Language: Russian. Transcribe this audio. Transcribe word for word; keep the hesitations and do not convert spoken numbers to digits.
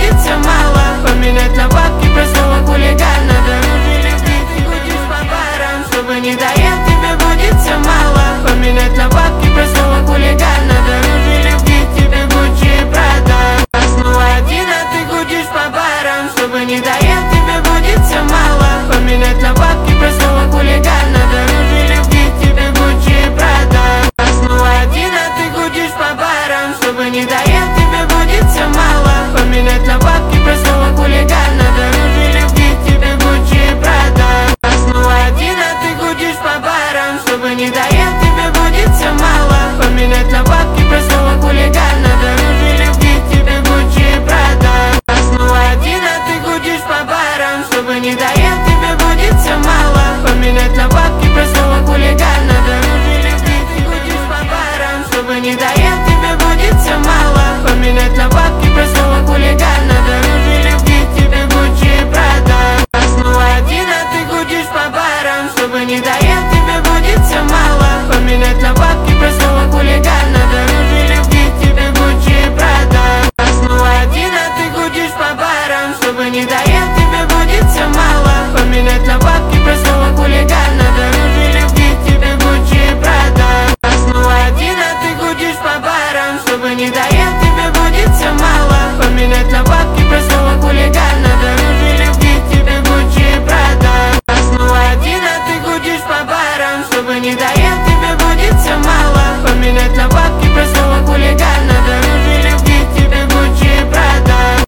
будет все мало. Поменять на бабки простого хулигана. Дороже любви ты будешь по барам. Чтобы не доел, тебе будет все мало. Поменять на бабки простого хулигана. Дороже любви тебе Гуччи и Прада. Снова один, а ты гудишь по барам. Чтобы не доел, тебе будет все мало. Поменять на бабки простого хулигана. Дороже любви тебе Гуччи и Прада. Снова один, а ты гудишь по барам. Чтобы не доел, тебе будет все мало. Поменять на бабки простого хулигана. Дороже любви тебе Гуччи и Прада. Снова один, а ты гудишь по барам. Чтобы не доел, тебе будет все мало. Поменять на бабки простого хулигана. Дороже любви тебе Гуччи и Прада. Снова один, а ты гудишь по барам. Чтобы не доел, тебе будет все мало. Поменять на бабки простого хулигана. Дороже любви ты гудишь по барам. Чтобы не доел, тебе будет все мало. Поменять на бабки простого хулигана. Дороже любви тебе Гуччи и Прада. Снова один, а ты гудишь по барам. Чтобы не доел, тебе будет все мало. Поменять на бабки простого хулигана. Дороже любви тебе Гуччи и Прада. Снова один, а ты гудишь по барам. Чтобы не доел, тебе будет все мало. Поменять на бабки простого хулигана. Дороже любви тебе Гуччи и Прада. Снова один, а ты гудишь по барам. Чтобы не доел, тебе будет все мало. Поменять на бабки простого хулигана. Дороже любви тебе Гуччи и Прада. Снова один, а ты гудишь по барам. Чтобы не доел, тебе будет все мало. Поменять на бабки